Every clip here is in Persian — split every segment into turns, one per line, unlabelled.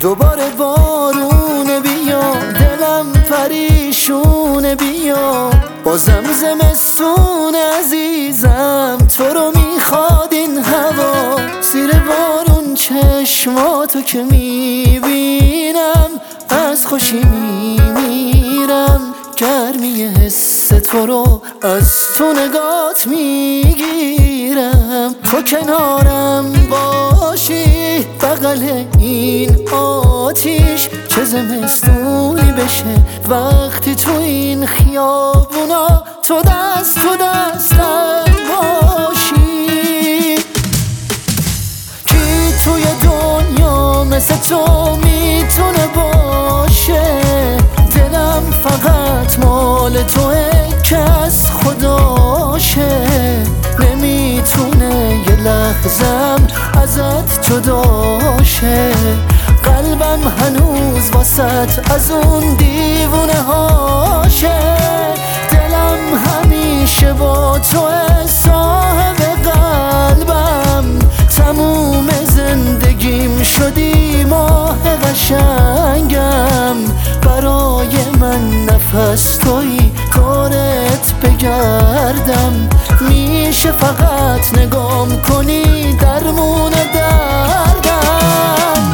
دوباره بارون بیا، دلم پریشونه بیا، بازم زمستون عزیزم تو رو میخواد این هوا. زیر بارون چشماتو که میبینم از خوشی میمیرم، گرمی حس تو رو از تو نگات میگیرم. تو کنارم باشی بغل این آتیش، چه زمستونی بشه وقتی تو این خیابونا تو دستم باشی. کی توی دنیا مثل تو میتونه باشه؟ دلم فقط مال توه که از خداشه، نمیتونه یه لحظم ازت جداشه. قلبم هنوز واسط از اون دیوونه هاشه، دلم همیشه با توه صاحب قلبم. تموم زندگیم شدی ماه قشنگم، برای من نفس تویی دورت بگردم. میشه فقط نگام کنی درمون دردم.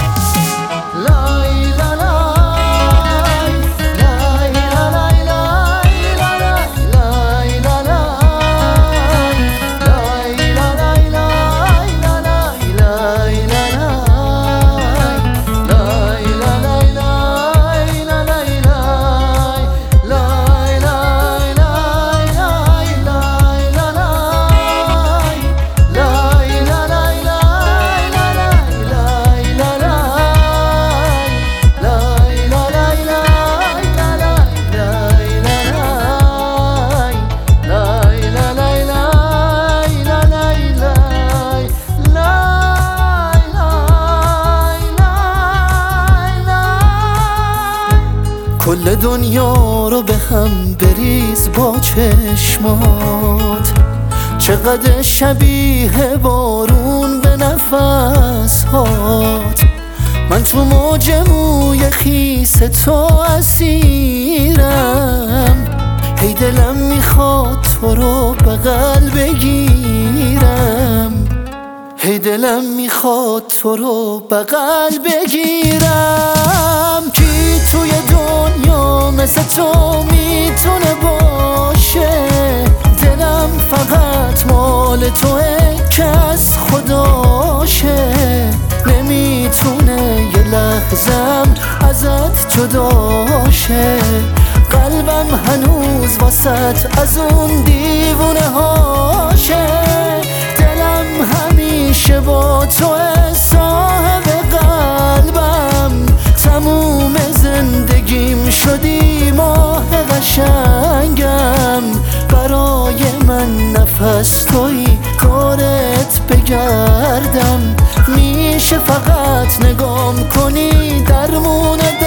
کل دنیا رو به هم بریز با چشمات، چقدر شبیه بارون به نفس هات. من تو موج موی خیس تو اسیرم، هی دلم میخواد تو رو بغل بگیرم، هی دلم میخواد تو رو بغل بگیرم. کی توی دنیا مثل تو میتونه باشه؟ دلم فقط مال توه که از خداشه، نمیتونه یه لحظم ازت جداشه. قلبم هنوز واسط از اون دیوونه هاشه، دلم همیشه با توه صاحب قلبم. تموم زندگیم شدی ماه قشنگم، برای من نفس تویی دورت بگردم. میشه فقط نگام کنی درمون